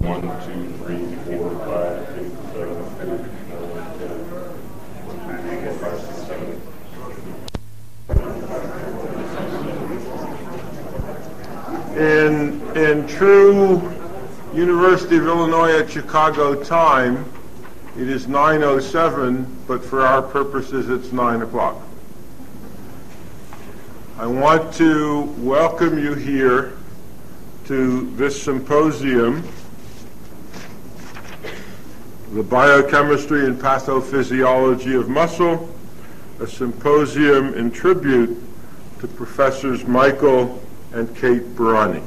1, 2, 3, 4, 5, 6, 7, 8, 9, 10, 5, 6, 7. In true University of Illinois at Chicago time, it is 9:07, but for our purposes it's 9 o'clock. I want to welcome you here to this symposium, The Biochemistry and Pathophysiology of Muscle, a symposium in tribute to Professors Michael and Kate Bharani.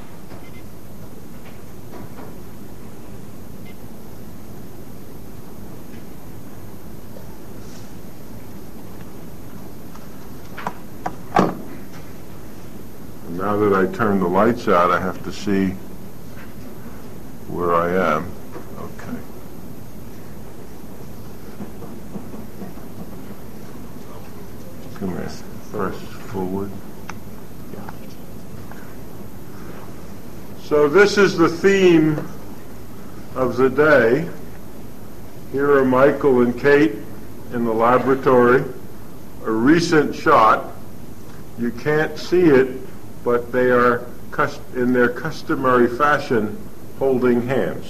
Now that I turn the lights out, I have to see where I am. Okay. Come here. First forward. So this is the theme of the day. Here are Michael and Kate in the laboratory. A recent shot. You can't see it, but they are in their customary fashion holding hands.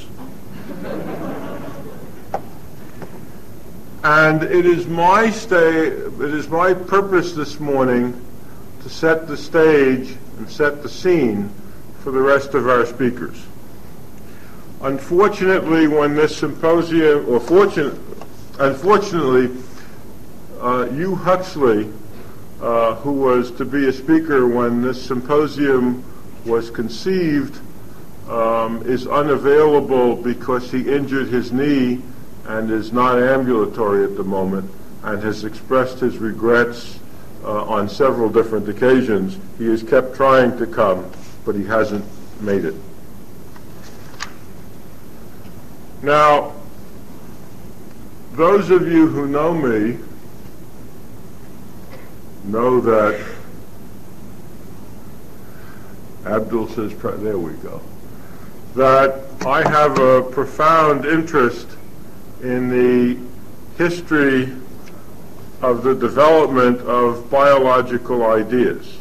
And it is my purpose this morning to set the stage and set the scene for the rest of our speakers. Unfortunately, when this symposium, unfortunately, Hugh Huxley, who was to be a speaker when this symposium was conceived, is unavailable because he injured his knee and is not ambulatory at the moment and has expressed his regrets on several different occasions. He has kept trying to come, but he hasn't made it. Now, those of you who know me know that Abdul says, there we go, that I have a profound interest in the history of the development of biological ideas.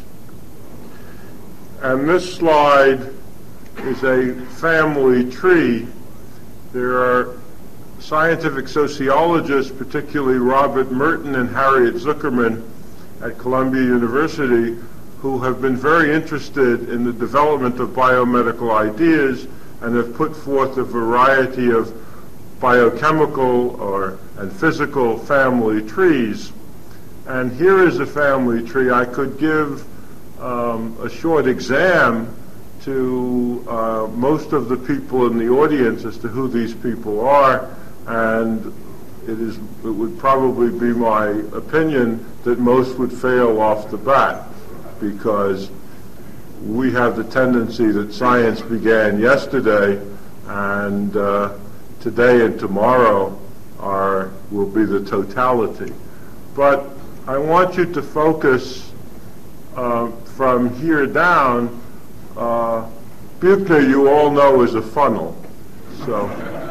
And this slide is a family tree. There are scientific sociologists, particularly Robert Merton and Harriet Zuckerman at Columbia University, who have been very interested in the development of biomedical ideas and have put forth a variety of biochemical and physical family trees. And here is a family tree. I could give a short exam to most of the people in the audience as to who these people are, and it would probably be my opinion that most would fail off the bat, because we have the tendency that science began yesterday, and today and tomorrow will be the totality. But I want you to focus from here down. Buchner, you all know, is a funnel. So,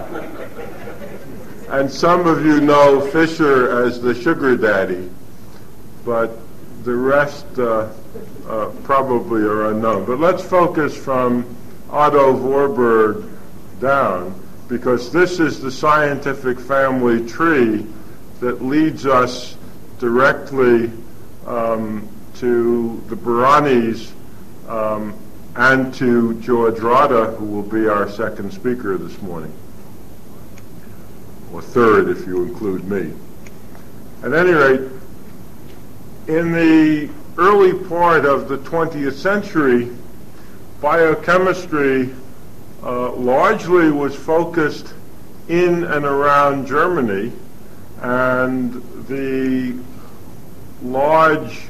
and some of you know Fisher as the sugar daddy, but the rest probably are unknown. But let's focus from Otto Warburg down, because this is the scientific family tree that leads us directly to the Bharanis and to George Rada, who will be our second speaker this morning, or third if you include me. At any rate, in the early part of the 20th century, biochemistry largely was focused in and around Germany, and the large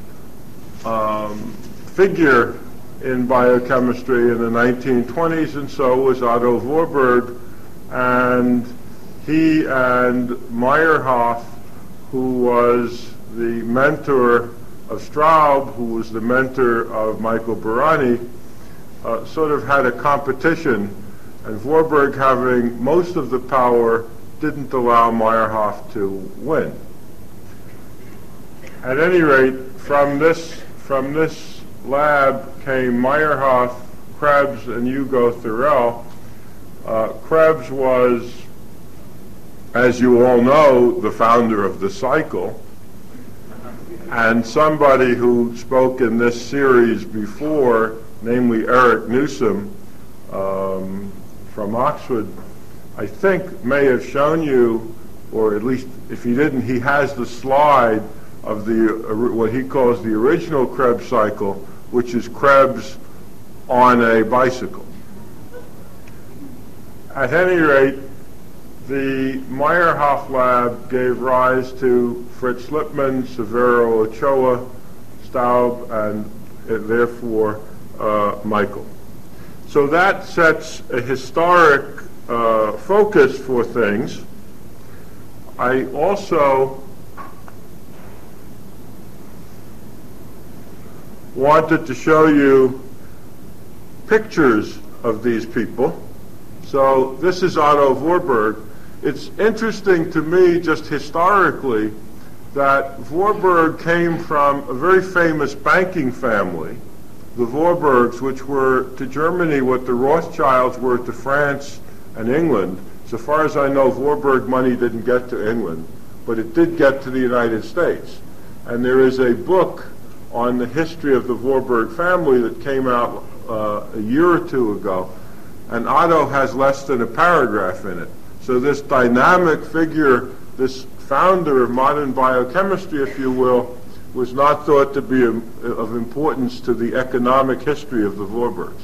figure in biochemistry in the 1920s and so was Otto Warburg, and he and Meyerhoff, who was the mentor of Straub, who was the mentor of Michael Bharani, sort of had a competition And Warburg, having most of the power, didn't allow Meyerhoff to win. At any rate, from this lab came Meyerhoff, Krebs, and Hugo Thurel. Krebs was, as you all know, the founder of the cycle, and somebody who spoke in this series before, namely Eric Newsom from Oxford, I think may have shown you, or at least if he didn't, he has the slide of what he calls the original Krebs cycle, which is Krebs on a bicycle. At any rate, the Meyerhoff lab gave rise to Fritz Lipman, Severo Ochoa, Staub, and therefore Michael. So that sets a historic focus for things. I also wanted to show you pictures of these people. So this is Otto Warburg. It's interesting to me, just historically, that Warburg came from a very famous banking family, the Warburgs, which were to Germany what the Rothschilds were to France and England. So far as I know, Warburg money didn't get to England, but it did get to the United States. And there is a book on the history of the Warburg family that came out a year or two ago, and Otto has less than a paragraph in it. So this dynamic figure, this founder of modern biochemistry, if you will, was not thought to be of importance to the economic history of the Warburgs.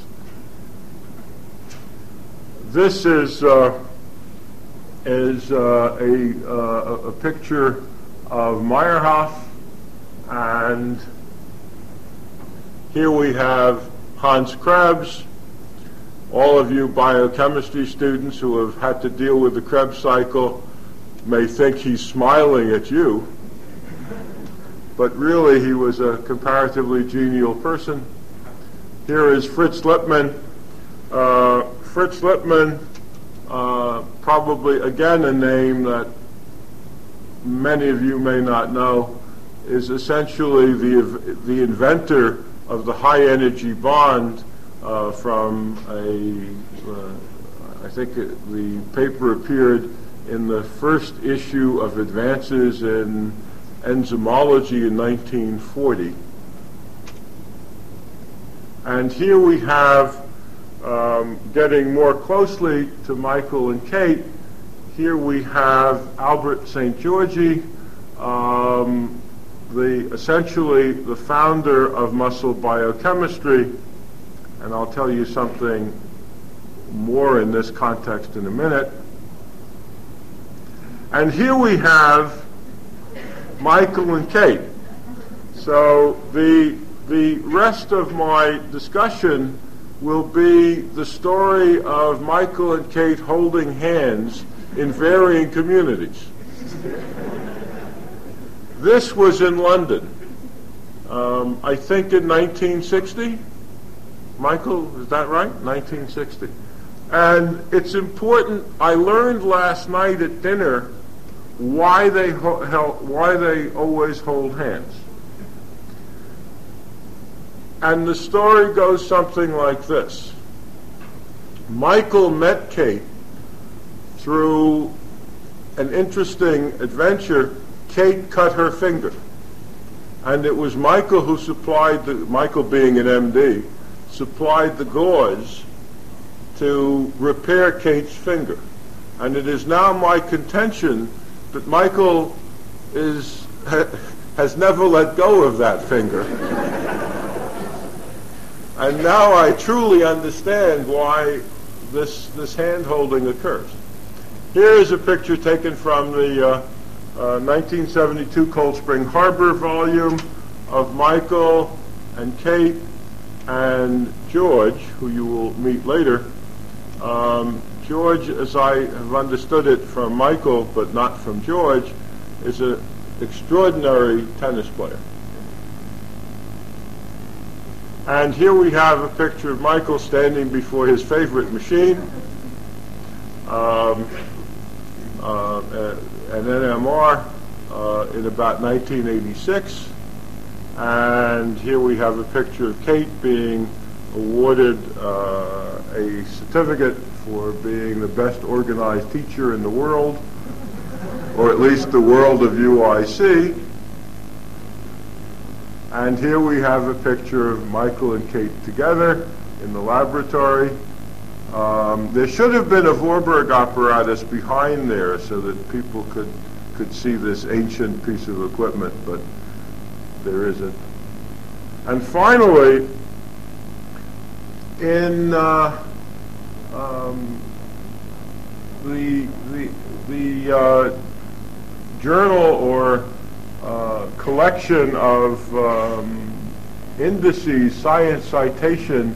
This is a picture of Meyerhoff, and here we have Hans Krebs. All of you biochemistry students who have had to deal with the Krebs cycle may think he's smiling at you, but really he was a comparatively genial person. Here is Fritz Lipman. Fritz Lipman, probably again a name that many of you may not know, is essentially the inventor of the high energy bond from I think the paper appeared in the first issue of Advances in Enzymology in 1940. And here we have, getting more closely to Michael and Kate, here we have Albert St. Georgi, essentially the founder of muscle biochemistry, and I'll tell you something more in this context in a minute. And here we have Michael and Kate. So the rest of my discussion will be the story of Michael and Kate holding hands in varying communities. This was in London, I think in 1960. Michael, is that right? 1960. And it's important, I learned last night at dinner why they always hold hands. And the story goes something like this. Michael met Kate through an interesting adventure. Kate cut her finger. And it was Michael who supplied, Michael being an MD, supplied the gauze to repair Kate's finger. And it is now my contention that Michael has never let go of that finger. And now I truly understand why this hand-holding occurs. Here is a picture taken from the 1972 Cold Spring Harbor volume of Michael and Kate and George, who you will meet later. George, as I have understood it from Michael, but not from George, is an extraordinary tennis player. And here we have a picture of Michael standing before his favorite machine, an NMR in about 1986. And here we have a picture of Kate being awarded a certificate for being the best organized teacher in the world, or at least the world of UIC. And here we have a picture of Michael and Kate together in the laboratory. There should have been a Warburg apparatus behind there so that people could see this ancient piece of equipment, but there isn't. And finally, in the journal or collection of indices, Science Citation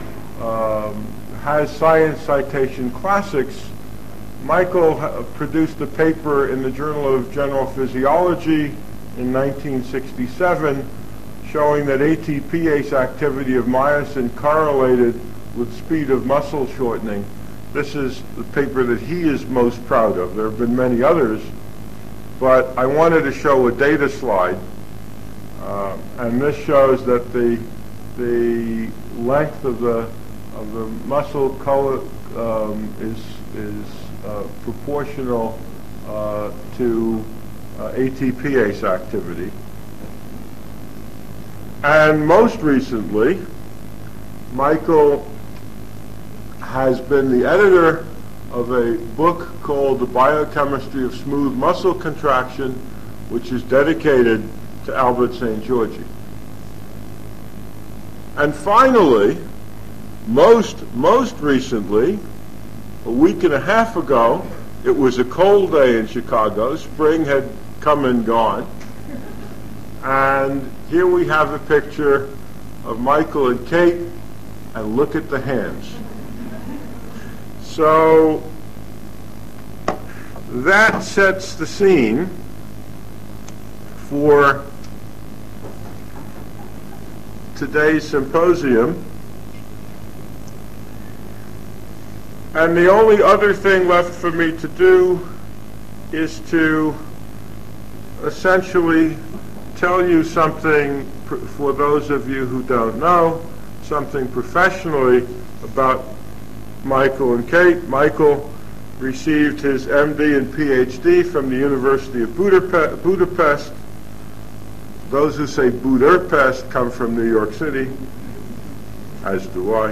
has Science Citation Classics. Michael produced a paper in the Journal of General Physiology in 1967 showing that ATPase activity of myosin correlated with speed of muscle shortening. This is the paper that he is most proud of. There have been many others, but I wanted to show a data slide, and this shows that the length of the muscle color is proportional to ATPase activity. And most recently, Michael has been the editor of a book called The Biochemistry of Smooth Muscle Contraction, which is dedicated to Albert St. Georgi. And finally, most recently, a week and a half ago, it was a cold day in Chicago. Spring had come and gone. And here we have a picture of Michael and Kate, and look at the hands. So that sets the scene for today's symposium. And the only other thing left for me to do is to essentially tell you something, for those of you who don't know, something professionally about Michael and Kate. Michael received his MD and PhD from the University of Budapest. Those who say Budapest come from New York City, as do I.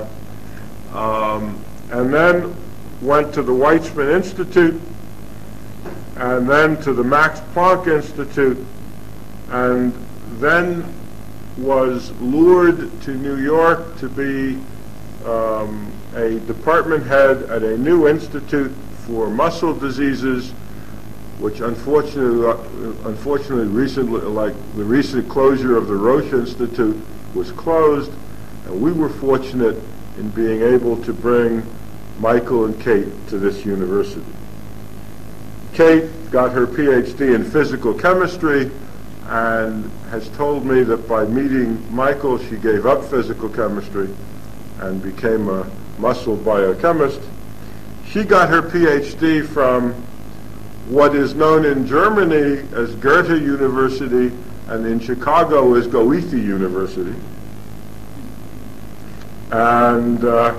And then went to the Weizmann Institute, and then to the Max Planck Institute, and then was lured to New York to be a department head at a new institute for muscle diseases, which unfortunately recently, like the recent closure of the Roche Institute, was closed, and we were fortunate in being able to bring Michael and Kate to this university. Kate got her PhD in physical chemistry and has told me that by meeting Michael, she gave up physical chemistry and became a muscle biochemist. She got her PhD from what is known in Germany as Goethe University and in Chicago as Goethe University. And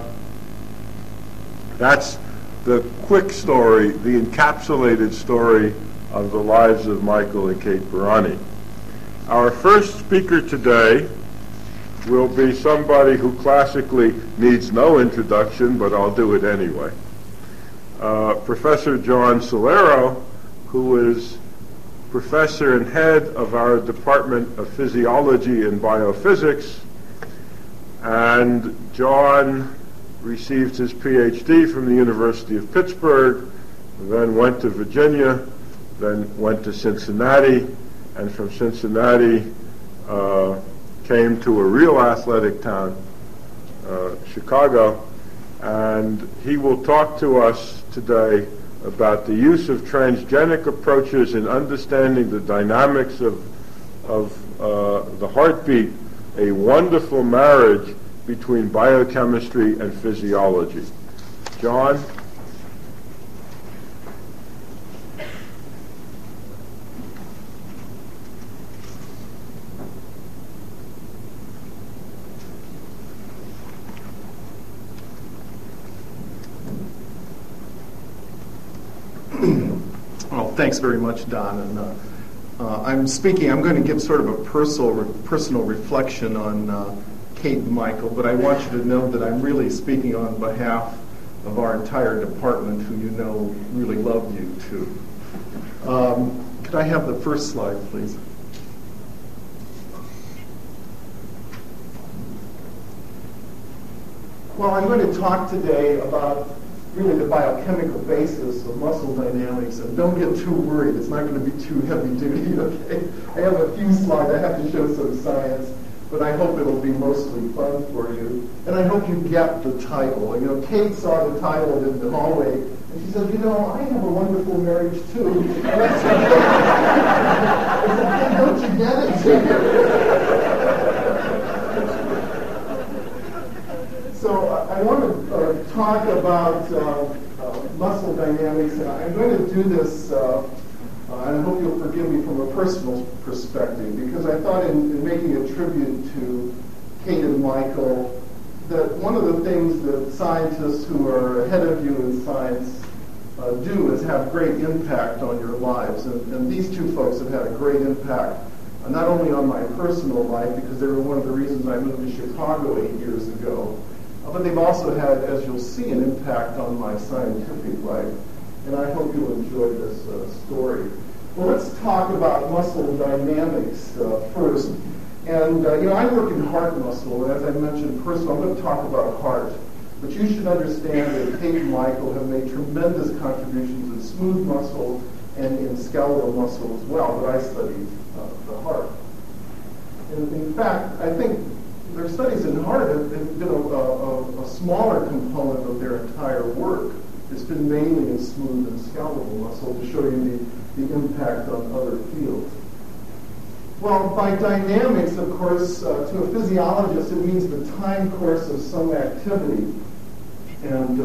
that's the quick story, the encapsulated story of the lives of Michael and Kate Bharani. Our first speaker today will be somebody who classically needs no introduction, but I'll do it anyway. Professor John Solero, who is professor and head of our Department of Physiology and Biophysics. And John received his PhD from the University of Pittsburgh, then went to Virginia, then went to Cincinnati, and from Cincinnati came to a real athletic town, Chicago, and he will talk to us today about the use of transgenic approaches in understanding the dynamics of the heartbeat, a wonderful marriage between biochemistry and physiology. John? Thanks very much, Don. And I'm going to give sort of a personal reflection on Kate and Michael, but I want you to know that I'm really speaking on behalf of our entire department, who you know really love you too. Could I have the first slide, please? Well, I'm going to talk today about really the biochemical basis of muscle dynamics, and don't get too worried. It's not going to be too heavy duty, okay? I have a few slides. I have to show some science, but I hope it'll be mostly fun for you. And I hope you get the title. You know, Kate saw the title in the hallway, and she said, you know, I have a wonderful marriage too. And I said, hey, don't you get it? So I want to talk about muscle dynamics, and I'm going to do this, and I hope you'll forgive me from a personal perspective, because I thought in making a tribute to Kate and Michael, that one of the things that scientists who are ahead of you in science do is have great impact on your lives. And these two folks have had a great impact, not only on my personal life, because they were one of the reasons I moved to Chicago 8 years ago, but they've also had, as you'll see, an impact on my scientific life. And I hope you'll enjoy this story. Well, let's talk about muscle dynamics first. And, you know, I work in heart muscle, and as I mentioned personally, I'm going to talk about heart. But you should understand that Kate and Michael have made tremendous contributions in smooth muscle and in skeletal muscle as well, but I studied the heart. And in fact, I think their studies in heart have been a smaller component of their entire work. It's been mainly in smooth and skeletal muscle to show you the impact on other fields. Well, by dynamics, of course, to a physiologist, it means the time course of some activity. And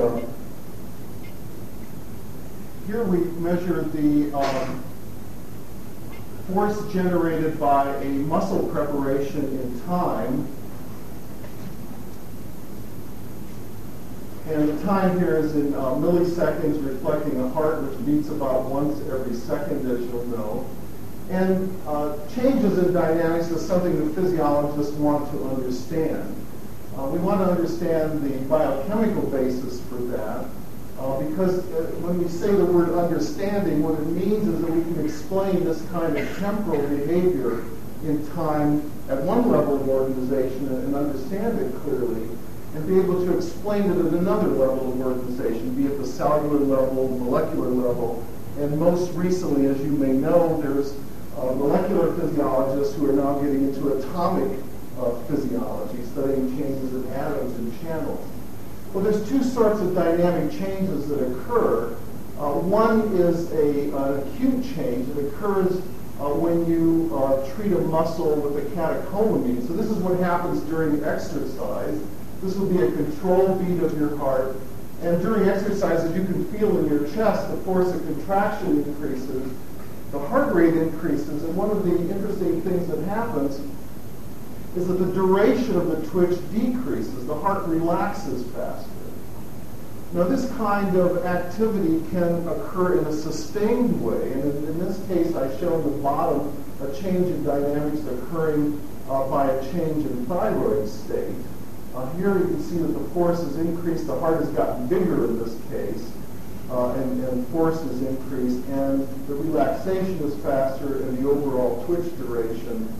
here we measure the force generated by a muscle preparation in time. And the time here is in milliseconds, reflecting a heart which beats about once every second, as you'll know. And changes in dynamics is something that physiologists want to understand. We want to understand the biochemical basis for that, because when we say the word understanding, what it means is that we can explain this kind of temporal behavior in time at one level of organization and understand it clearly, and be able to explain it at another level of organization, be it the cellular level, molecular level, and most recently, as you may know, there's molecular physiologists who are now getting into atomic physiology, studying changes in atoms and channels. Well, there's two sorts of dynamic changes that occur. One is an acute change that occurs when you treat a muscle with a catecholamine. So this is what happens during exercise. This will be a control beat of your heart. And during exercise, as you can feel in your chest, the force of contraction increases, the heart rate increases, and one of the interesting things that happens is that the duration of the twitch decreases. The heart relaxes faster. Now, this kind of activity can occur in a sustained way, and in this case, I show in the bottom a change in dynamics occurring by a change in thyroid state. Here you can see that the force has increased, the heart has gotten bigger in this case, and force is increased, and the relaxation is faster, and the overall twitch duration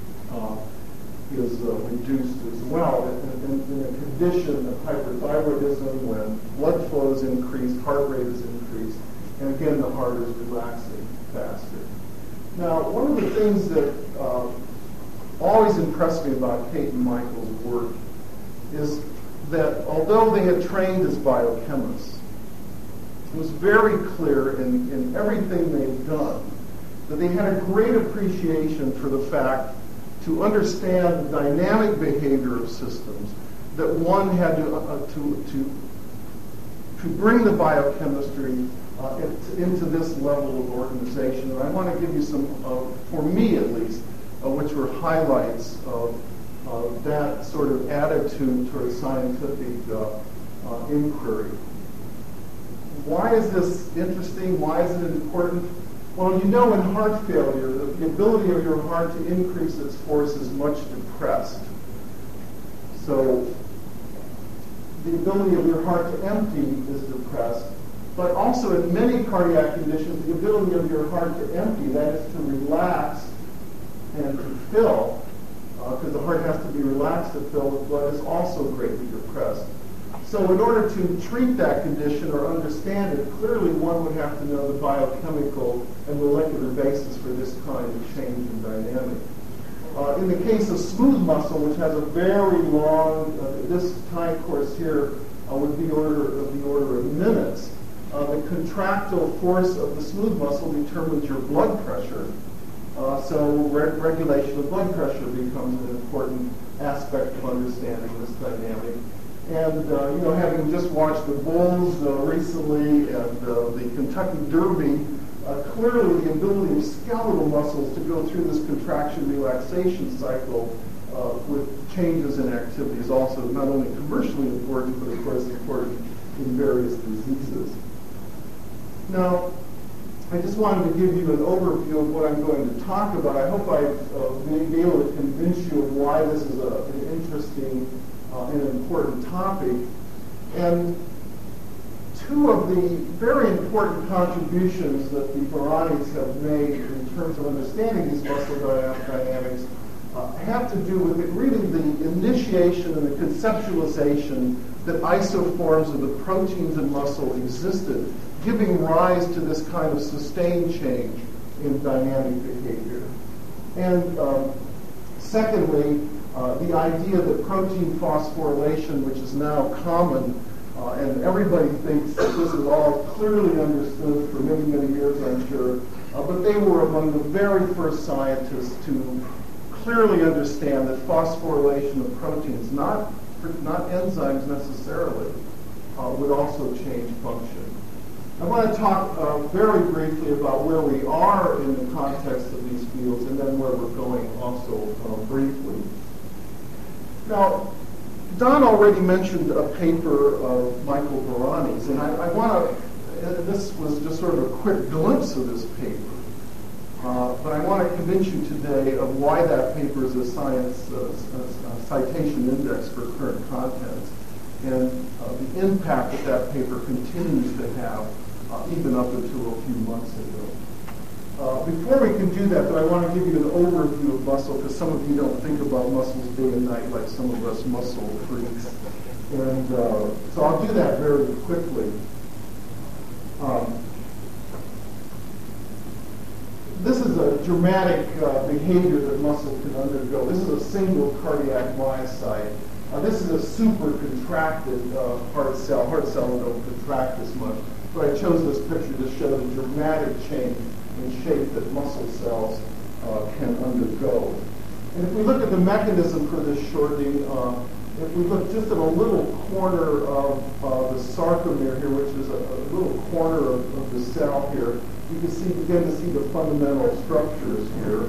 is reduced as well. In a condition of hyperthyroidism, when blood flow is increased, heart rate is increased, and again, the heart is relaxing faster. Now, one of the things that always impressed me about Kate and Michael's work is that although they had trained as biochemists, it was very clear in everything they've done that they had a great appreciation for the fact to understand the dynamic behavior of systems, that one had to bring the biochemistry into this level of organization. And I want to give you some, for me at least, which were highlights of that sort of attitude toward scientific inquiry. Why is this interesting? Why is it important? Well, you know in heart failure, the ability of your heart to increase its force is much depressed. So the ability of your heart to empty is depressed. But also in many cardiac conditions, the ability of your heart to empty, that is to relax and to fill, because the heart has to be relaxed to fill with blood, is also greatly depressed. So in order to treat that condition or understand it, clearly one would have to know the biochemical and molecular basis for this kind of change in dynamic. In the case of smooth muscle, which has a very long, this time course here would be the order of minutes. The contractile force of the smooth muscle determines your blood pressure. So regulation of blood pressure becomes an important aspect of understanding this dynamic. And having just watched the Bulls recently and the Kentucky Derby, clearly the ability of skeletal muscles to go through this contraction-relaxation cycle with changes in activity is also not only commercially important, but of course important in various diseases. Now, I just wanted to give you an overview of what I'm going to talk about. I hope I've been able to convince you of why this is an interesting and important topic. And two of the very important contributions that the Baranis have made in terms of understanding these muscle dynamics have to do with really the initiation and the conceptualization that isoforms of the proteins in muscle existed, giving rise to this kind of sustained change in dynamic behavior. And secondly, the idea that protein phosphorylation, which is now common, and everybody thinks that this is all clearly understood for many, many years, I'm sure, but they were among the very first scientists to clearly understand that phosphorylation of proteins, not enzymes necessarily, would also change function. I want to talk very briefly about where we are in the context of these fields and then where we're going also briefly. Now, Don already mentioned a paper of Michael Barani's, and I want to, this was just sort of a quick glimpse of this paper, but I want to convince you today of why that paper is a science citation index for current contents, and the impact that paper continues to have even up until a few months ago. Before we can do that, though, I want to give you an overview of muscle, because some of you don't think about muscles day and night like some of us muscle freaks. And so I'll do that very quickly. This is a dramatic behavior that muscle can undergo. This is a single cardiac myocyte. This is a super contracted heart cell. Heart cells don't contract as much. But I chose this picture to show the dramatic change in shape that muscle cells can undergo. And if we look at the mechanism for this shortening, if we look just at a little corner of the sarcomere here, which is a little corner of the cell here, you can begin to see the fundamental structures here.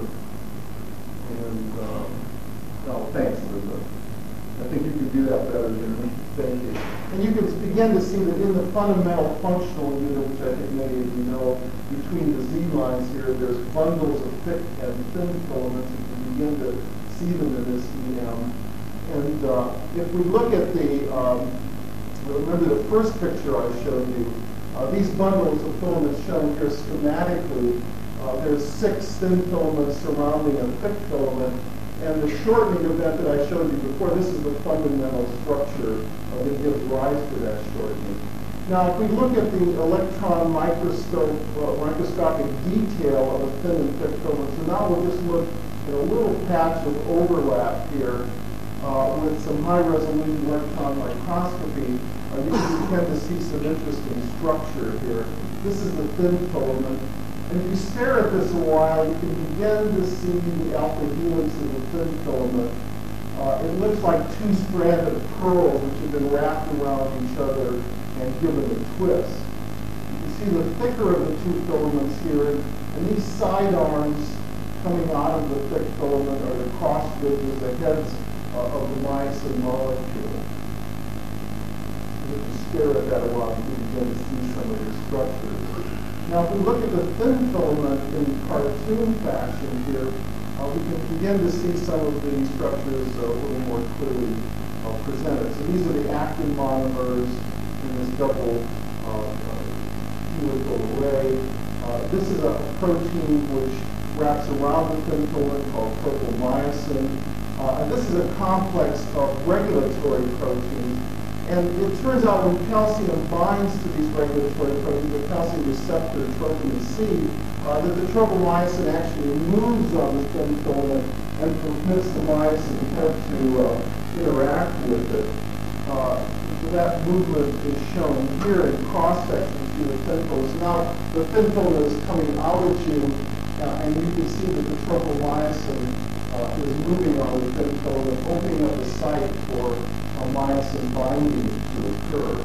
And, oh, thanks, Elizabeth. I think you can do that better than me. Thank you. And you can begin to see that in the fundamental functional unit, which I think many of you know, between the Z lines here, there's bundles of thick and thin filaments. You can begin to see them in this EM. And if we look at remember the first picture I showed you, these bundles of filaments shown here schematically, there's 6 thin filaments surrounding a thick filament. And the shortening event that I showed you before, this is the fundamental structure that gives rise to that shortening. Now, if we look at the electron microscopic detail of a thin and thick filament, so now we'll just look at a little patch of overlap here with some high-resolution electron microscopy. You can begin to see some interesting structure here. This is the thin filament. And if you stare at this a while, you can begin to see the alpha helix of the thin filament. It looks like 2 stranded pearls which have been wrapped around each other and given a twist. You can see the thicker of the 2 filaments here, and these side arms coming out of the thick filament are the cross bridges, the heads of the myosin molecule. If you stare at that a while, you can begin to see some of the structures. Now, if we look at the thin filament in cartoon fashion here, we can begin to see some of the structures a little more clearly presented. So these are the actin monomers in this double helical array. This is a protein which wraps around the thin filament called tropomyosin. And this is a complex of regulatory proteins. And it turns out when calcium binds to these regulatory proteins, the calcium receptor, troponin C, that the tropomyosin actually moves on the thin filament and permits the myosin head to interact with it. So that movement is shown here in cross-section through the thin filament. So now the thin filament is coming out at you, and you can see that the tropomyosin is moving on the thin filament, opening up a site for myosin binding to occur.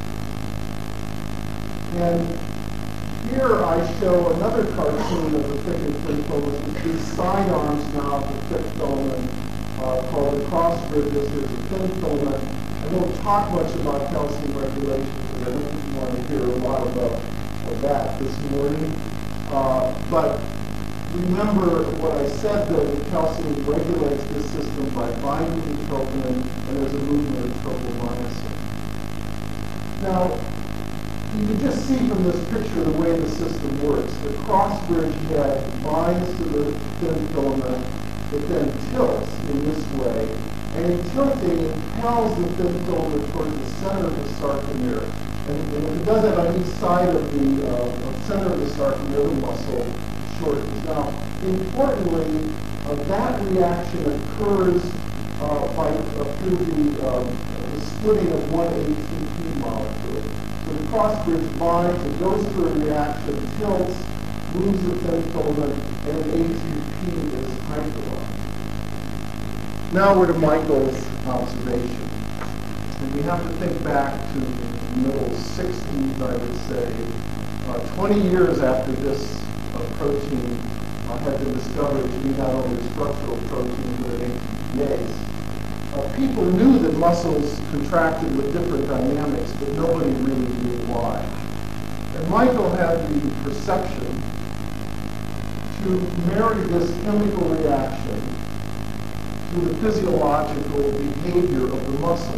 And here I show another cartoon of the thickened thin filament with these side arms now of the thick filament called the cross bridges. There's a thin filament. I won't talk much about calcium regulation because I don't think you want to hear a lot about that this morning. But remember what I said, though, that calcium regulates this system by binding to troponin, and there's a movement of tropomyosin. Now, you can just see from this picture the way the system works. The cross-bridge head binds to the thin filament, it then tilts in this way, and in tilting, it impels the thin filament towards the center of the sarcomere. And if it does that on each side of the center of the sarcomere, the muscle shortens. Now, importantly, that reaction occurs through the splitting of one ATP molecule. So the cross-bridge binds, it goes through a reaction, tilts, moves the thin filament, and an ATP is hydrolyzed. Now we're to Michael's observation. And we have to think back to the middle 60s, I would say, 20 years after this protein had been discovered to be not only a structural protein but an ATPase. People knew that muscles contracted with different dynamics, but nobody really knew why. And Michael had the perception to marry this chemical reaction to the physiological behavior of the muscle.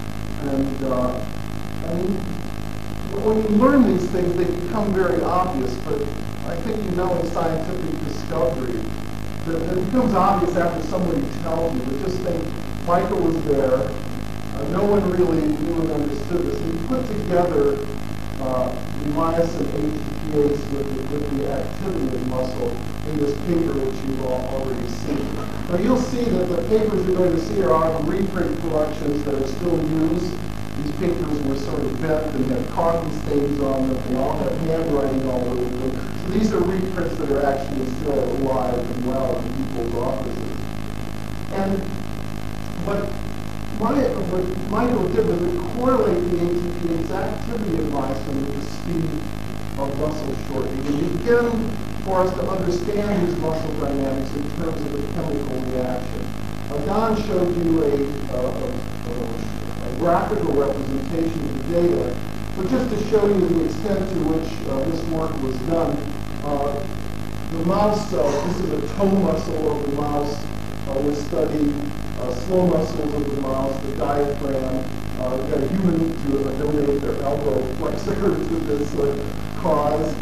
And when you learn these things, they become very obvious, but I think you know in scientific discovery that it becomes obvious after somebody tells you. But just think, Michael was there. No one really knew and understood this. He put together the myosin ATPase with the activity of the muscle in this paper which you've already seen. Now you'll see that the papers you're going to see are out of reprint collections that are still used. These papers were sort of bent and had coffee stains on them. They all have handwriting all over them. So these are reprints that are actually still alive and well in people's offices. But what Michael did was to correlate the ATPase activity of myosin with the speed of muscle shortening. And begin for us to understand these muscle dynamics in terms of the chemical reaction. Don showed you a graphical representation of the data, but just to show you the extent to which this work was done, the mouse cells, this is a toe muscle of the mouse, we studied slow muscles of the mouse, the diaphragm. We got a human to donate their elbow flexor to this cause.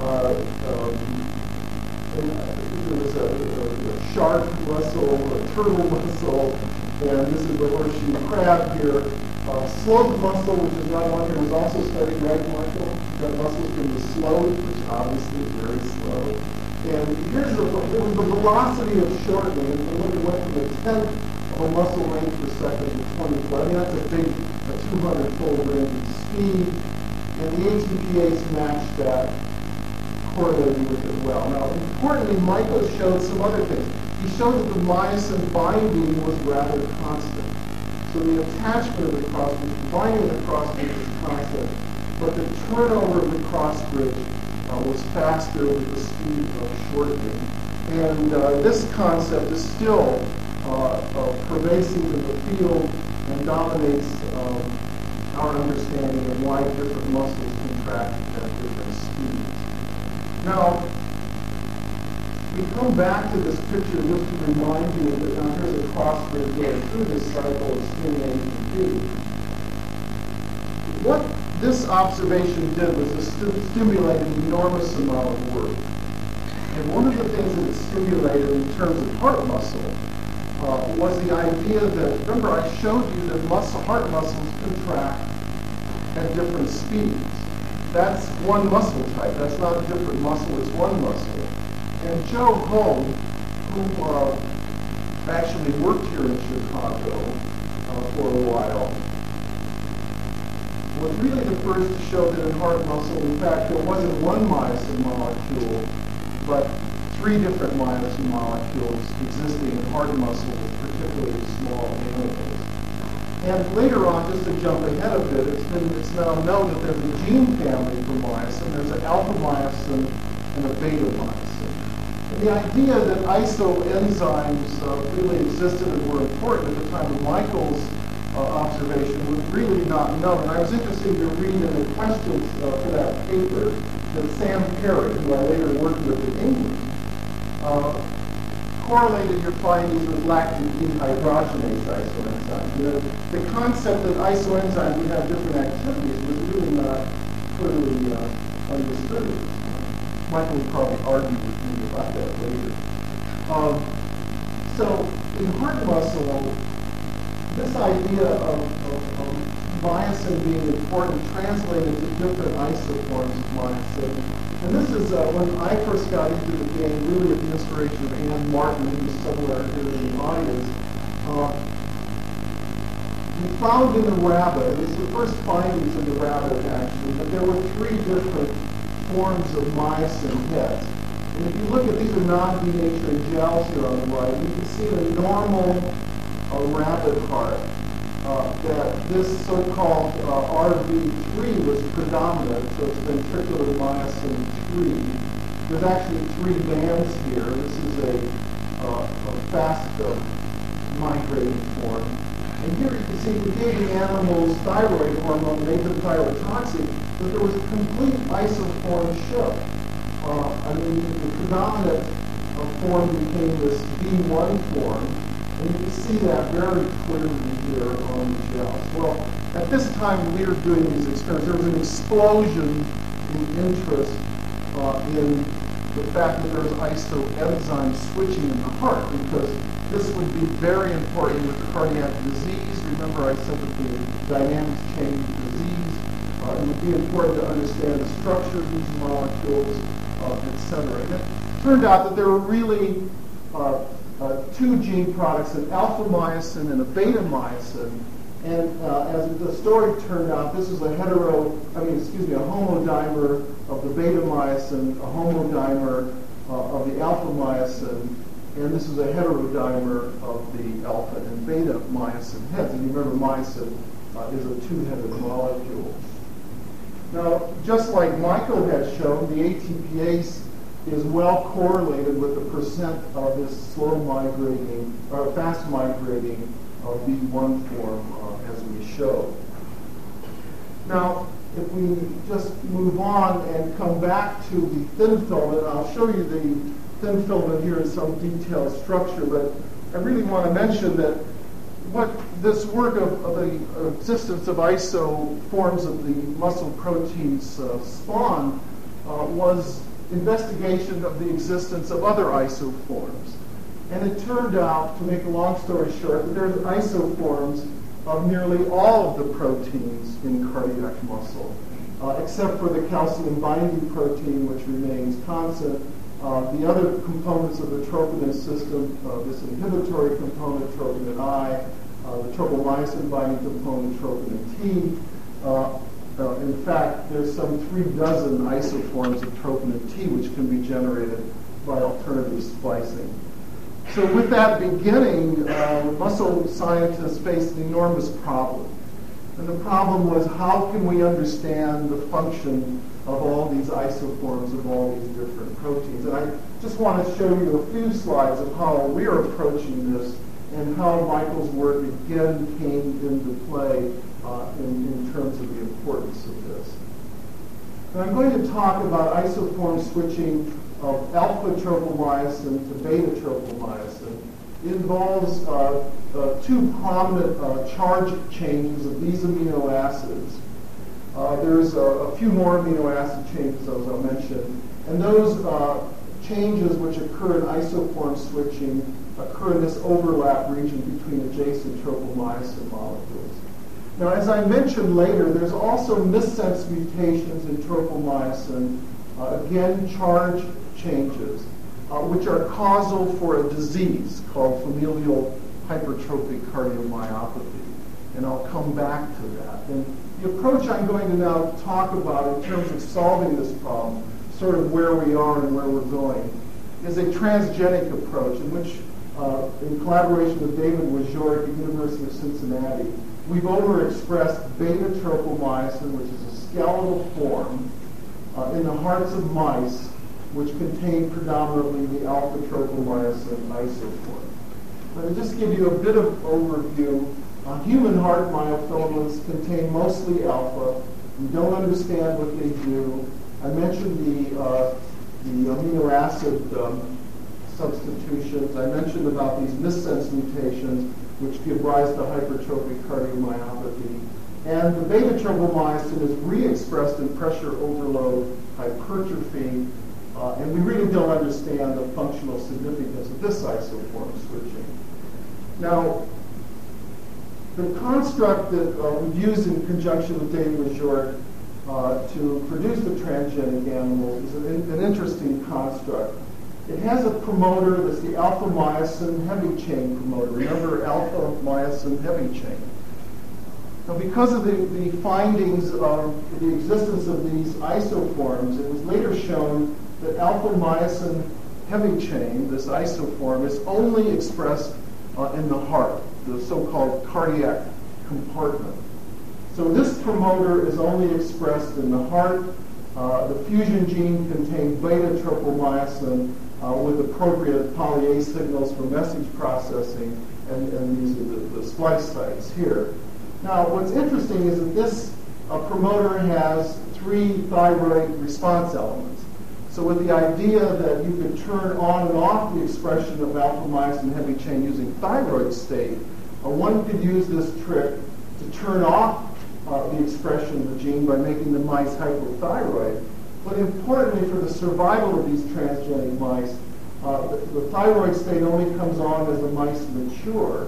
There was a shark muscle, a turtle muscle, and this is the horseshoe crab here. Sloth muscle, which is not on here, was also studied, right, Michael? You've got muscles from the sloth, which obviously is very slow. And here's the velocity of shortening. And look, it went from a tenth of a muscle length per second to 24. I mean, that's a big, 200-fold range of speed. And the ATPase matched that, correlating with it well. Now, importantly, Michael showed some other things. He showed that the myosin binding was rather constant. So the attachment of the cross-bridge, the binding of the cross-bridge is constant, but the turnover of the cross-bridge was faster with the speed of shortening. And this concept is still pervasive in the field and dominates our understanding of why different muscles contract at different speeds. Now, we come back to this picture just to remind you that now here's a crossbreed going through this cycle of stimulation B. What this observation did was to stimulate an enormous amount of work. And one of the things that it stimulated in terms of heart muscle was the idea that, remember I showed you that heart muscles contract at different speeds. That's one muscle type. That's not a different muscle, it's one muscle. And Joe Home, who actually worked here in Chicago for a while, was really the first to show that in heart muscle, in fact, there wasn't one myosin molecule, but 3 different myosin molecules existing in heart muscle with particularly small animals. And later on, just to jump ahead a bit, it's now known that there's a gene family for myosin. There's an alpha myosin and a beta myosin. And the idea that isoenzymes really existed and were important at the time of Michael's observation was really not known. And I was interested to read in the questions for that paper that Sam Perry, who I later worked with in England, correlated your findings with lactic dehydrogenase isoenzymes. The concept that isoenzymes would have different activities was really not clearly understood. Michael would probably argue with me about that later. So in heart muscle, this idea of myosin being important translated to different isoforms of myosin. And this is when I first got into the game, really at the inspiration of Anne Martin, who's somewhere here in the audience. We found in the rabbit, it was the first findings in the rabbit actually, that there were 3 different forms of myosin heads. And if you look at these are non-denatured gels here on the right, you can see in a normal rabbit heart that this so-called RV3 was predominant, so it's ventricular myosin 3. There's actually 3 bands here. This is a fast migrating form. And here you can see we gave the animals thyroid hormone, made them thyrotoxic, but there was a complete isoform shift. The predominant form became this B1 form, and you can see that very clearly here on the gels. Well, at this time when we were doing these experiments, there was an explosion in interest in the fact that there was isoenzyme switching in the heart, because this would be very important with cardiac disease. Remember I said that the dynamics change with disease. It would be important to understand the structure of these molecules, etc. And it turned out that there were really 2 gene products, an alpha myosin and a beta myosin. And as the story turned out, this is a homodimer of the beta myosin, a homodimer of the alpha myosin, and this is a heterodimer of the alpha and beta myosin heads. And you remember myosin is a 2-headed molecule. Now, just like Michael has shown, the ATPase is well correlated with the percent of this slow migrating, or fast migrating B1 form as we showed. Now, if we just move on and come back to the thin filament, I'll show you the thin filament here in some detailed structure, but I really want to mention that what this work of the existence of isoforms of the muscle proteins spawned was investigation of the existence of other isoforms. And it turned out, to make a long story short, that there's isoforms of nearly all of the proteins in cardiac muscle, except for the calcium binding protein, which remains constant. The other components of the troponin system, this inhibitory component, troponin I, the tropomyosin binding component, troponin T. In fact, there's some 36 isoforms of troponin T which can be generated by alternative splicing. So with that beginning, muscle scientists faced an enormous problem. And the problem was, how can we understand the function of all these isoforms of all these different proteins? And I just want to show you a few slides of how we're approaching this and how Michael's work again came into play in terms of the importance of this. And I'm going to talk about isoform switching of alpha-tropomyosin to beta-tropomyosin. It involves two prominent charge changes of these amino acids. There's a few more amino acid changes, as I'll mention, and those changes which occur in isoform switching occur in this overlap region between adjacent tropomyosin molecules. Now, as I mentioned later, there's also missense mutations in tropomyosin, again, charge changes, which are causal for a disease called familial hypertrophic cardiomyopathy. And I'll come back to that. And the approach I'm going to now talk about in terms of solving this problem, sort of where we are and where we're going, is a transgenic approach in which, in collaboration with David Wajorek at the University of Cincinnati, we've overexpressed beta-tropomyosin, which is a skeletal form, in the hearts of mice, which contain predominantly the alpha-tropomyosin isoform. Let me just give you a bit of overview. Human heart myofilaments contain mostly alpha. We don't understand what they do. I mentioned the amino acid substitutions. I mentioned about these missense mutations, which give rise to hypertrophic cardiomyopathy. And the beta-tropomyosin is re-expressed in pressure overload hypertrophy, and we really don't understand the functional significance of this isoform switching. Now, the construct that we've used in conjunction with David Wajorek to produce the transgenic animals is an interesting construct. It has a promoter that's the alpha-myosin heavy chain promoter. Remember, alpha-myosin heavy chain. Now, because of the findings of the existence of these isoforms, it was later shown that alpha-myosin heavy chain, this isoform, is only expressed in the heart, the so-called cardiac compartment. So this promoter is only expressed in the heart. The fusion gene contains beta-tropomyosin with appropriate polyase signals for message processing, and these are the splice sites here. Now, what's interesting is that this promoter has 3 thyroid response elements. So with the idea that you could turn on and off the expression of alpha-myosin heavy chain using thyroid state, one could use this trick to turn off the expression of the gene by making the mice hypothyroid. But importantly, for the survival of these transgenic mice, the thyroid state only comes on as the mice mature.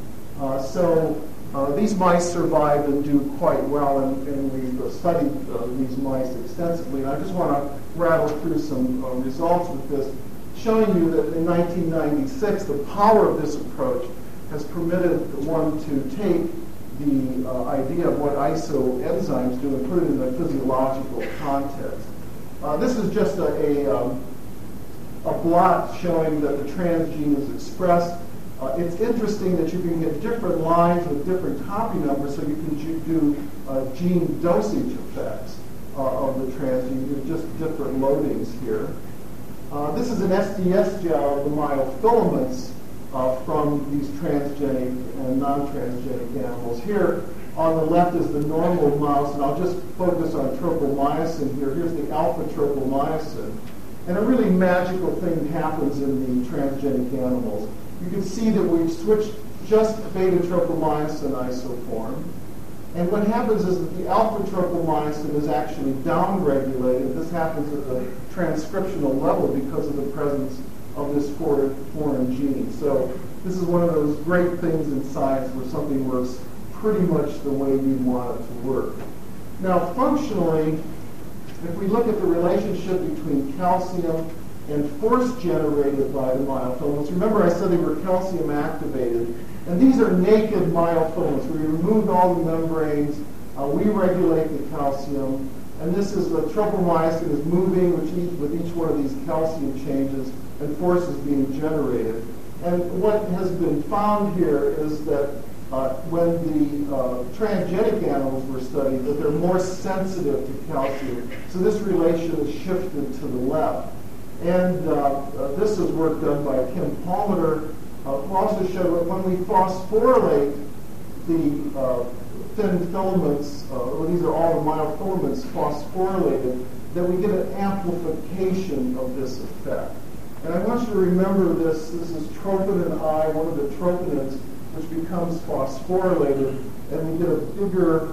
So these mice survive and do quite well, and we've studied these mice extensively. And I just want to rattle through some results with this, showing you that in 1996, the power of this approach has permitted one to take the idea of what isoenzymes do and put it in a physiological context. This is just a blot showing that the transgene is expressed. It's interesting that you can get different lines with different copy numbers, so you can do gene dosage effects of the transgene. There's just different loadings here. This is an SDS gel of the myofilaments from these transgenic and non-transgenic animals. Here on the left is the normal mouse, and I'll just focus on tropomyosin here. Here's the alpha-tropomyosin. And a really magical thing happens in the transgenic animals. You can see that we've switched just beta-tropomyosin isoform. And what happens is that the alpha-tropomyosin is actually downregulated. This happens at the transcriptional level because of the presence of this foreign gene. So this is one of those great things in science where something works pretty much the way we want it to work. Now, functionally, if we look at the relationship between calcium and force generated by the myofilaments, remember I said they were calcium activated, and these are naked myofilaments. We removed all the membranes, we regulate the calcium, and this is the tropomyosin is moving with each one of these calcium changes, and force is being generated. And what has been found here is that when the transgenic animals were studied, that they're more sensitive to calcium. So this relation is shifted to the left. And this is work done by Kim Palmer, who also showed that when we phosphorylate the thin filaments, these are all the myofilaments phosphorylated, that we get an amplification of this effect. And I want you to remember this. This is troponin I, one of the troponins, which becomes phosphorylated, and we get a bigger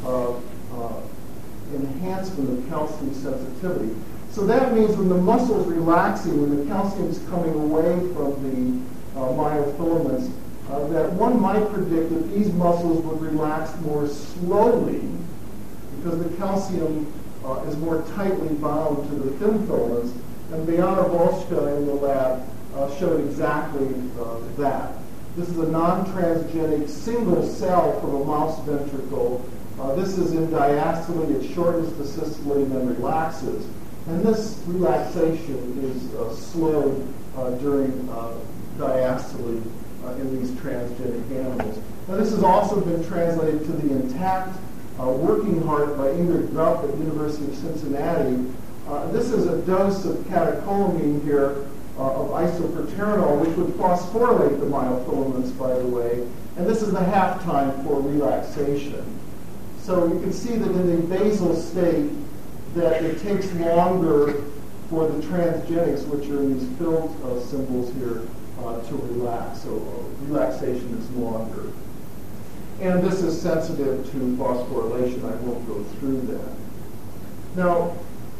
enhancement of calcium sensitivity. So that means when the muscle is relaxing, when the calcium is coming away from the myofilaments, that one might predict that these muscles would relax more slowly because the calcium is more tightly bound to the thin filaments. And Beata Volska in the lab showed exactly that. This is a non-transgenic single cell from a mouse ventricle. This is in diastole. It shortens the systole and then relaxes. And this relaxation is slowed during diastole in these transgenic animals. Now, this has also been translated to the intact working heart by Ingrid Grupp at the University of Cincinnati. This is a dose of catecholamine here of isoproterenol, which would phosphorylate the myofilaments, by the way. And this is the half-time for relaxation. So you can see that in the basal state, that it takes longer for the transgenics, which are in these filled symbols here, to relax. So relaxation is longer. And this is sensitive to phosphorylation. I won't go through that. Now,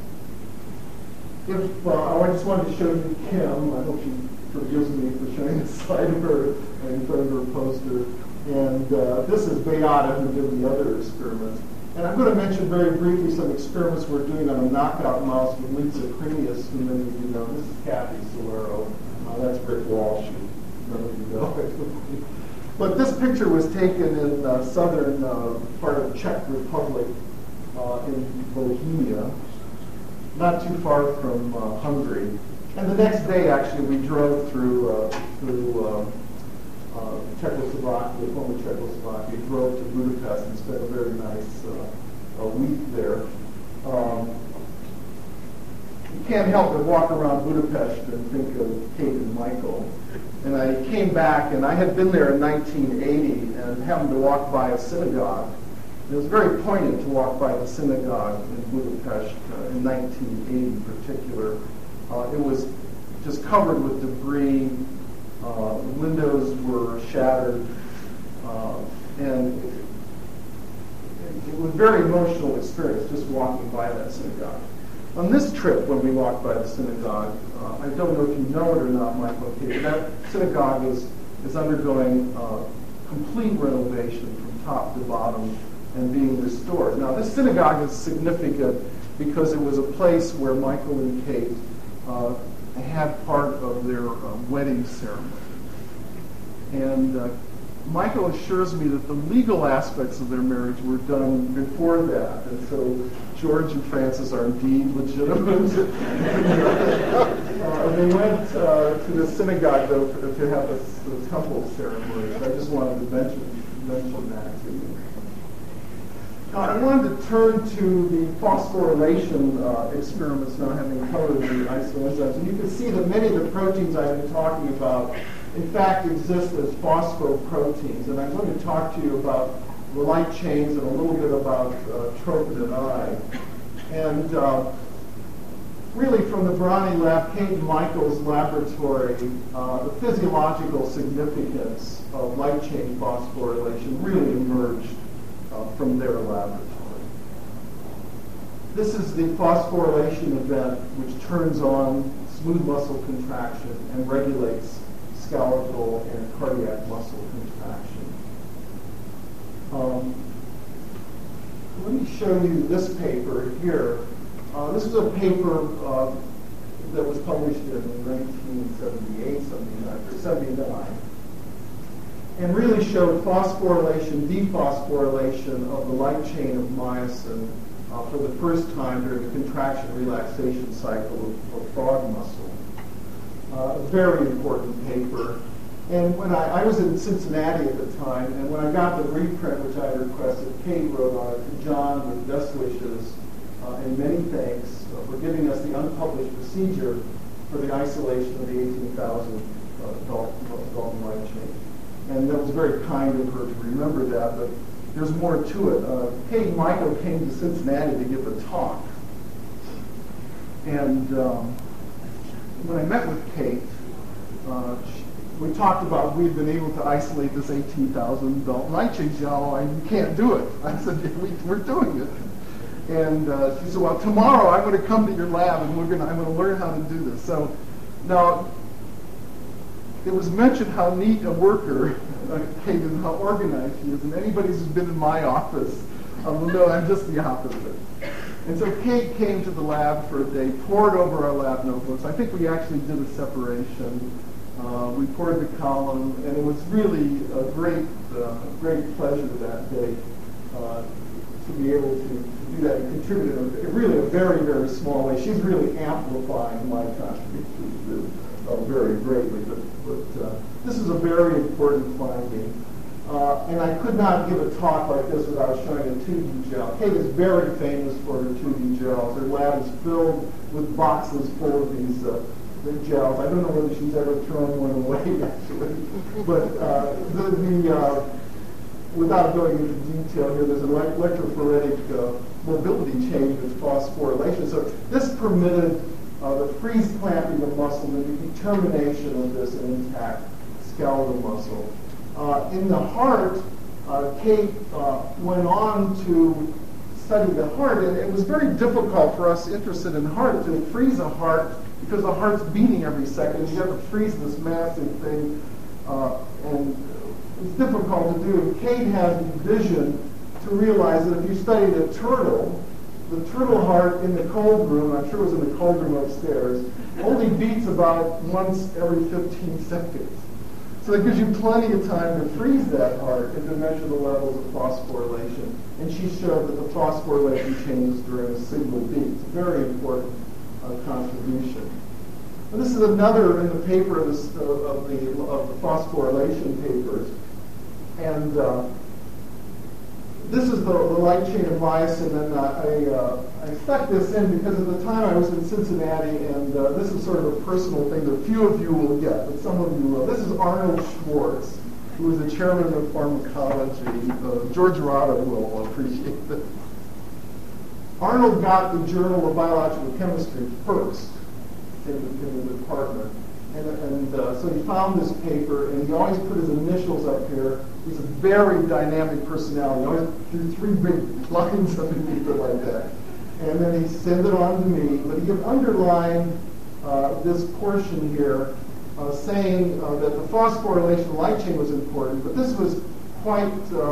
if I just wanted to show you Kim, I hope she forgives me for showing the slide of her in front of her poster. And this is Beata, who did the other experiments. And I'm going to mention very briefly some experiments we're doing on a knockout mouse with Leetza crinius, who many of you know. This is Kathy Solero. That's Rick Walsh, who none of you know. But this picture was taken in southern part of Czech Republic in Bohemia, not too far from Hungary. And the next day, actually, we drove through Czechoslovakia, former Czechoslovakia, drove to Budapest and spent a very nice week there. You can't help but walk around Budapest and think of Kate and Michael. And I came back, and I had been there in 1980 and happened to walk by a synagogue. It was very poignant to walk by the synagogue in Budapest in 1980 in particular. It was just covered with debris. Windows were shattered, and it was a very emotional experience just walking by that synagogue. On this trip, when we walked by the synagogue, I don't know if you know it or not, Michael, but that synagogue is undergoing complete renovation from top to bottom and being restored. Now, this synagogue is significant because it was a place where Michael and Kate had part of their wedding ceremony. And Michael assures me that the legal aspects of their marriage were done before that. And so George and Frances are indeed legitimate. They went to the synagogue, though, to have a temple ceremony. I just wanted to mention that to you. I wanted to turn to the phosphorylation experiments now, having covered the isoenzymes. And you can see that many of the proteins I've been talking about, in fact, exist as phosphoproteins. And I'm going to talk to you about the light chains and a little bit about troponin I. And really, from the Brani lab, Kate and Michael's laboratory, the physiological significance of light chain phosphorylation really emerged from their laboratory. This is the phosphorylation event which turns on smooth muscle contraction and regulates skeletal and cardiac muscle contraction. Let me show you this paper here. This is a paper that was published in 1978, 79, and really showed phosphorylation, dephosphorylation of the light chain of myosin for the first time during the contraction-relaxation cycle of frog muscle. A very important paper. And when I was in Cincinnati at the time, and when I got the reprint, which I requested, Kate wrote on it, John, with best wishes, and many thanks for giving us the unpublished procedure for the isolation of the 18,000 Dalton light chain. And that was very kind of her to remember that, but there's more to it. Kate and Michael came to Cincinnati to give a talk. And when I met with Kate, we talked about we'd been able to isolate this 18,000 Dalton light chain gel, and you can't do it. I said, yeah, we're doing it. And she said, well, tomorrow I'm going to come to your lab and I'm going to learn how to do this. So now, it was mentioned how neat a worker Kate is, how organized she is, and anybody who's been in my office will know I'm just the opposite. And so Kate came to the lab for a day, pored over our lab notebooks. I think we actually did a separation. We poured the column, and it was really a great pleasure that day to be able to do that and contribute in really a very, very small way. She's really amplifying my contribution very greatly. But this is a very important finding. And I could not give a talk like this without showing a 2D gel. Kate is very famous for her 2D gels. Her lab is filled with boxes full of these gels. I don't know whether she's ever thrown one away, actually. But without going into detail here, there's an electrophoretic mobility change with phosphorylation. So this permitted the freeze clamping of muscle and the determination of this intact skeletal muscle. In the heart, Kate went on to study the heart, and it was very difficult for us interested in heart to freeze a heart because the heart's beating every second. You have to freeze this massive thing, and it's difficult to do. And Kate had the vision to realize that if you studied a turtle, the turtle heart in the cold room, I'm sure it was in the cold room upstairs, only beats about once every 15 seconds. So that gives you plenty of time to freeze that heart and to measure the levels of phosphorylation. And she showed that the phosphorylation changes during a single beat. It's a very important contribution. And this is another in the paper of the phosphorylation papers. And this is the light chain of myosin, and I stuck this in because at the time I was in Cincinnati, and this is sort of a personal thing that few of you will get, but some of you will. This is Arnold Schwartz, who is the chairman of pharmacology. George Rada will appreciate this. Arnold got the Journal of Biological Chemistry first in the department. And so he found this paper, and he always put his initials up here. He's a very dynamic personality. He always drew 3 big lines underneath it like that. And then he sent it on to me, but he had underlined this portion here saying that the phosphorylation light chain was important, but this was quite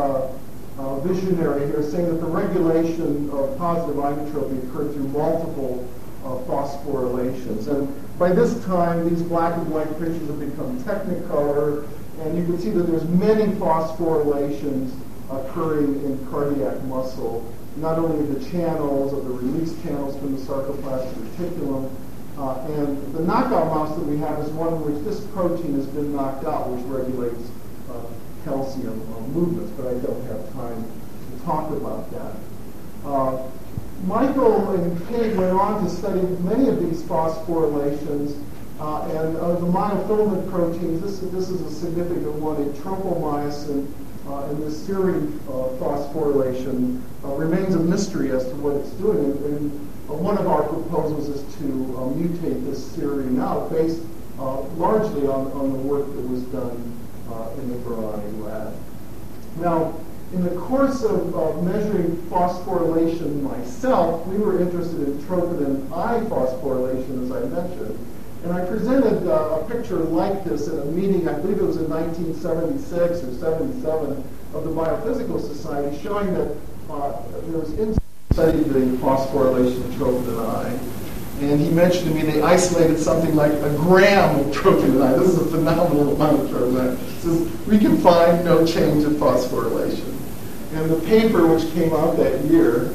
visionary here, saying that the regulation of positive inotropy occurred through multiple phosphorylations. And by this time, these black and white pictures have become Technicolor, and you can see that there's many phosphorylations occurring in cardiac muscle, not only the channels of the release channels from the sarcoplasmic reticulum, and the knockout mouse that we have is one in which this protein has been knocked out, which regulates calcium movements, but I don't have time to talk about that. Michael and Kate went on to study many of these phosphorylations, and the myofilament proteins, this is a significant one, a tropomyosin, and this serine phosphorylation remains a mystery as to what it's doing. And one of our proposals is to mutate this serine out based largely on the work that was done in the Barani lab. Now, in the course of measuring phosphorylation myself, we were interested in troponin I phosphorylation, as I mentioned. And I presented a picture like this at a meeting, I believe it was in 1976 or 77, of the Biophysical Society, showing that there was studied the phosphorylation of troponin I. And he mentioned to me they isolated something like a gram of troponin I. This is a phenomenal amount of troponin I. He says, we can find no change in phosphorylation. And the paper which came out that year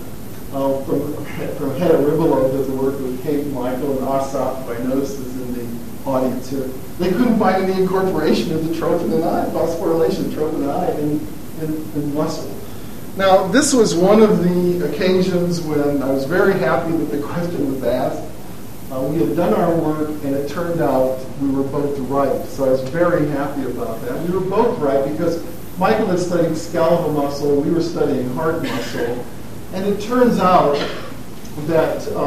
from Hedda Ribolo does the work with Kate, Michael, and Asaf, who I noticed is in the audience here. They couldn't find any incorporation of the troponin I, phosphorylation of troponin I in muscle. Now, this was one of the occasions when I was very happy that the question was asked. We had done our work, and it turned out we were both right. So I was very happy about that. We were both right because Michael had studied skeletal muscle, we were studying heart muscle, and it turns out that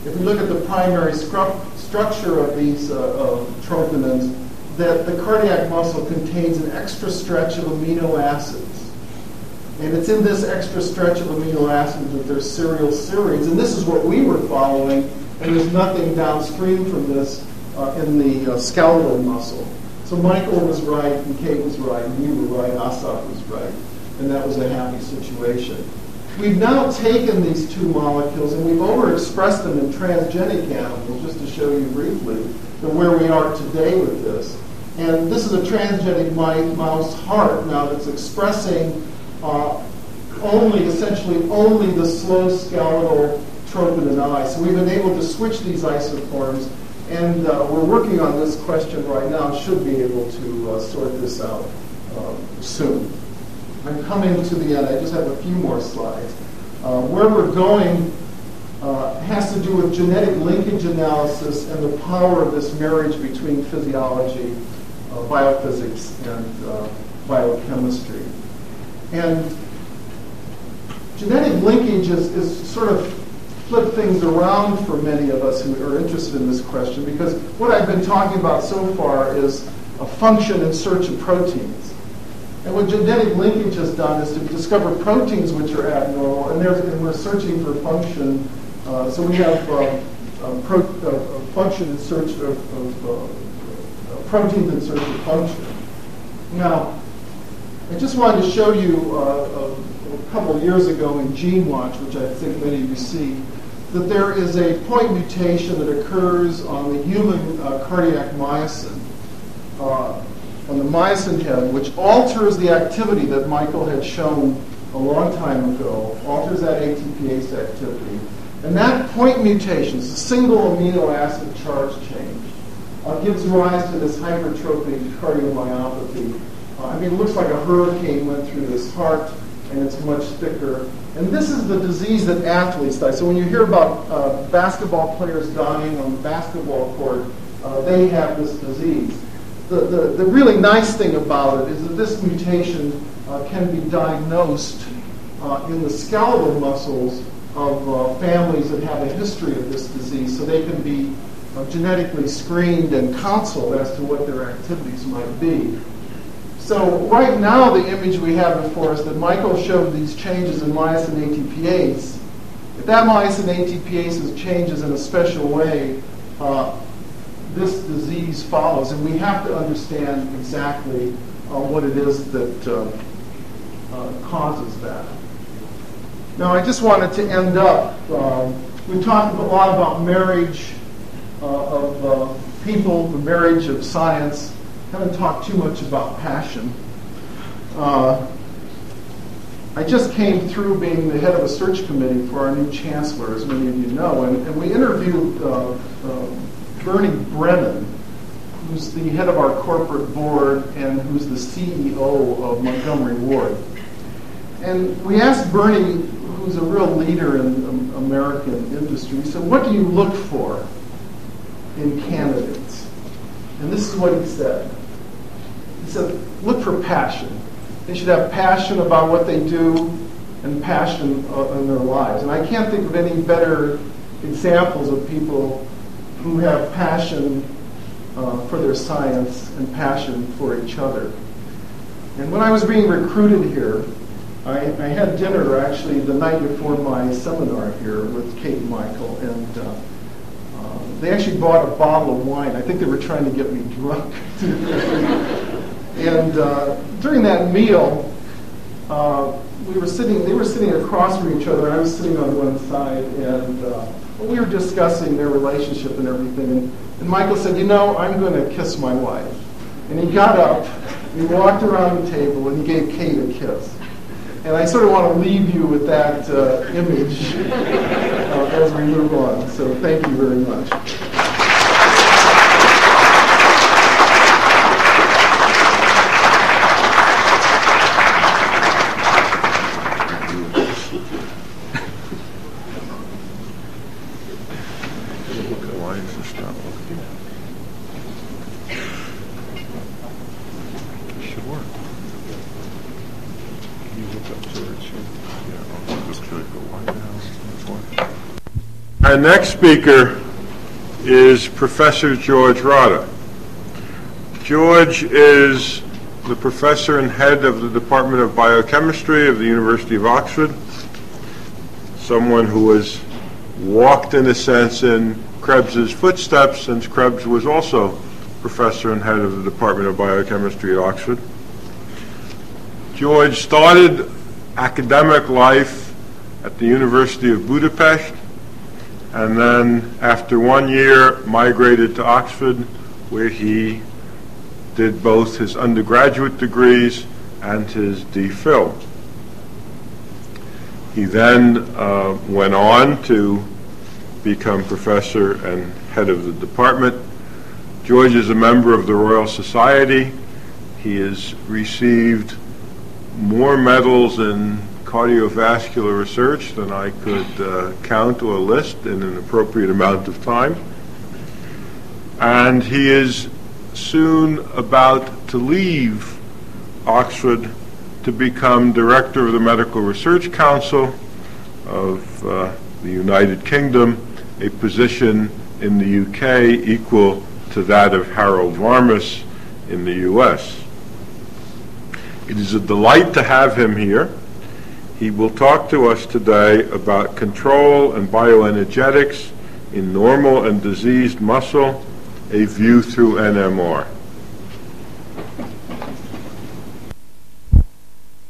if we look at the primary structure of these troponins, that the cardiac muscle contains an extra stretch of amino acids. And it's in this extra stretch of amino acids that there's serial serines. And this is what we were following, and there's nothing downstream from this in the skeletal muscle. So Michael was right, and Kate was right, and we were right, Asaf was right. And that was a happy situation. We've now taken these two molecules and we've overexpressed them in transgenic animals, just to show you briefly where we are today with this. And this is a transgenic mouse heart now that's expressing essentially only the slow skeletal troponin I. So we've been able to switch these isoforms, and we're working on this question right now, should be able to sort this out soon. I'm coming to the end. I just have a few more slides. Where we're going has to do with genetic linkage analysis and the power of this marriage between physiology, biophysics, and biochemistry. And genetic linkage is sort of flip things around for many of us who are interested in this question, because what I've been talking about so far is a function in search of proteins. And what genetic linkage has done is to discover proteins which are abnormal, and we're searching for function. So we have a function in search of proteins in search of function. Now, I just wanted to show you a couple of years ago in GeneWatch, which I think many of you see, that there is a point mutation that occurs on the human cardiac myosin, on the myosin head, which alters the activity that Michael had shown a long time ago, alters that ATPase activity. And that point mutation, it's a single amino acid charge change, gives rise to this hypertrophic cardiomyopathy. It looks like a hurricane went through this heart, and it's much thicker. And this is the disease that athletes die. So when you hear about basketball players dying on the basketball court, they have this disease. The really nice thing about it is that this mutation can be diagnosed in the skeletal muscles of families that have a history of this disease, so they can be genetically screened and counseled as to what their activities might be. So right now the image we have before us that Michael showed these changes in myosin ATPase, if that myosin ATPase changes in a special way, this disease follows, and we have to understand exactly what it is that causes that. Now, I just wanted to end up, we talked a lot about marriage of people, the marriage of science. Haven't talked too much about passion. I just came through being the head of a search committee for our new chancellor, as many of you know, and we interviewed Bernie Brennan, who's the head of our corporate board and who's the CEO of Montgomery Ward. And we asked Bernie, who's a real leader in American industry, we said, what do you look for in candidates? And this is what he said. He said, look for passion. They should have passion about what they do and passion in their lives. And I can't think of any better examples of people who have passion for their science and passion for each other. And when I was being recruited here, I had dinner actually the night before my seminar here with Kate and Michael, and they actually bought a bottle of wine. I think they were trying to get me drunk. And during that meal, they were sitting across from each other. I was sitting on one side, and we were discussing their relationship and everything. And Michael said, I'm going to kiss my wife. And he got up, he walked around the table, and he gave Kate a kiss. And I sort of want to leave you with that image as we move on. So thank you very much. Our next speaker is Professor George Rada. George is the professor and head of the Department of Biochemistry of the University of Oxford, someone who has walked, in a sense, in Krebs's footsteps, since Krebs was also professor and head of the Department of Biochemistry at Oxford. George started academic life at the University of Budapest, and then after 1 year migrated to Oxford, where he did both his undergraduate degrees and his DPhil. He then went on to become professor and head of the department. George is a member of the Royal Society. He has received more medals in cardiovascular research than I could count or list in an appropriate amount of time. And he is soon about to leave Oxford to become director of the Medical Research Council of the United Kingdom, a position in the UK equal to that of Harold Varmus in the US. It is a delight to have him here. He will talk to us today about control and bioenergetics in normal and diseased muscle, a view through NMR.